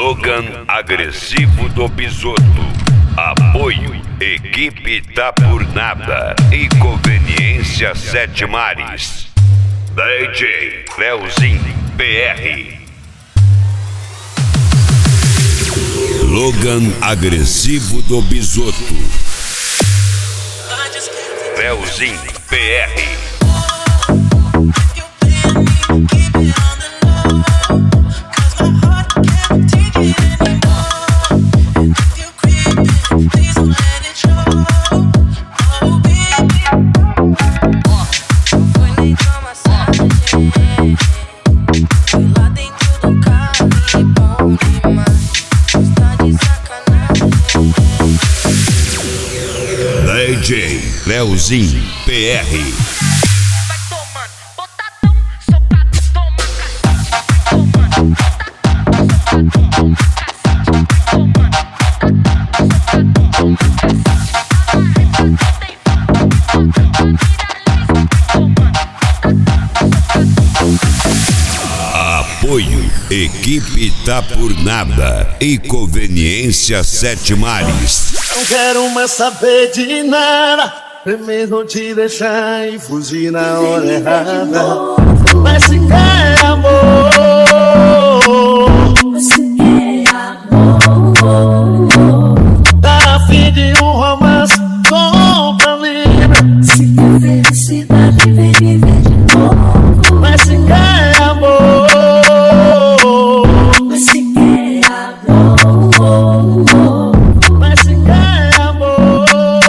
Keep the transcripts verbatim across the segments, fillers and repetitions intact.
Slogan agressivo do Bisoto. Apoio, equipe tá por nada e conveniência Sete Mares. D J Leozinho P R. Slogan agressivo do Bisoto. Leozinho P R. D J Leozinho P R. Vai tomando, botadão, socado, toma cacete. Vai tomando, botadão, Apoio, equipe tá por nada e conveniência Sete Mares. Não quero mais saber de nada, primeiro te deixar e fugir na hora errada. Mas se quer amor, se quer amor, tá a fim de um romance, compra livre. se quer felicidade, vem viver de novo. Mas se quer amor, Se quer amor, mas se quer amor,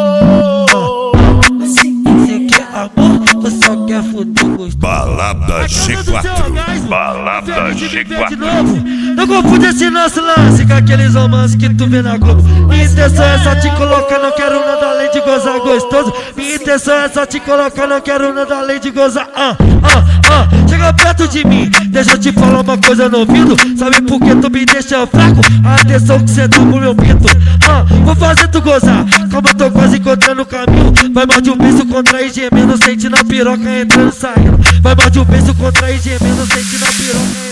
Você quer amor ou só quer fuder gostoso? Balada G quatro. Balada G quatro. Não confunde esse nosso lance com aqueles romances que tu vê na Globo. Minha intenção é só te colocar, não quero nada além de gozar gostoso. Minha intenção é só te colocar, não quero nada além de gozar. Ah, ah, ah, chega perto de mim, deixa eu te falar uma coisa no ouvido. Sabe por que tu me deixa fraco? A atenção que cê dá pro meu pinto. Ah, vou fazer tu gozar, calma, eu tô quase encontrando o caminho. Vai mal de um beijo contra e gemendo, sente na piroca entrando e saindo. Vai mal de um beijo contra e gemendo, sente na piroca.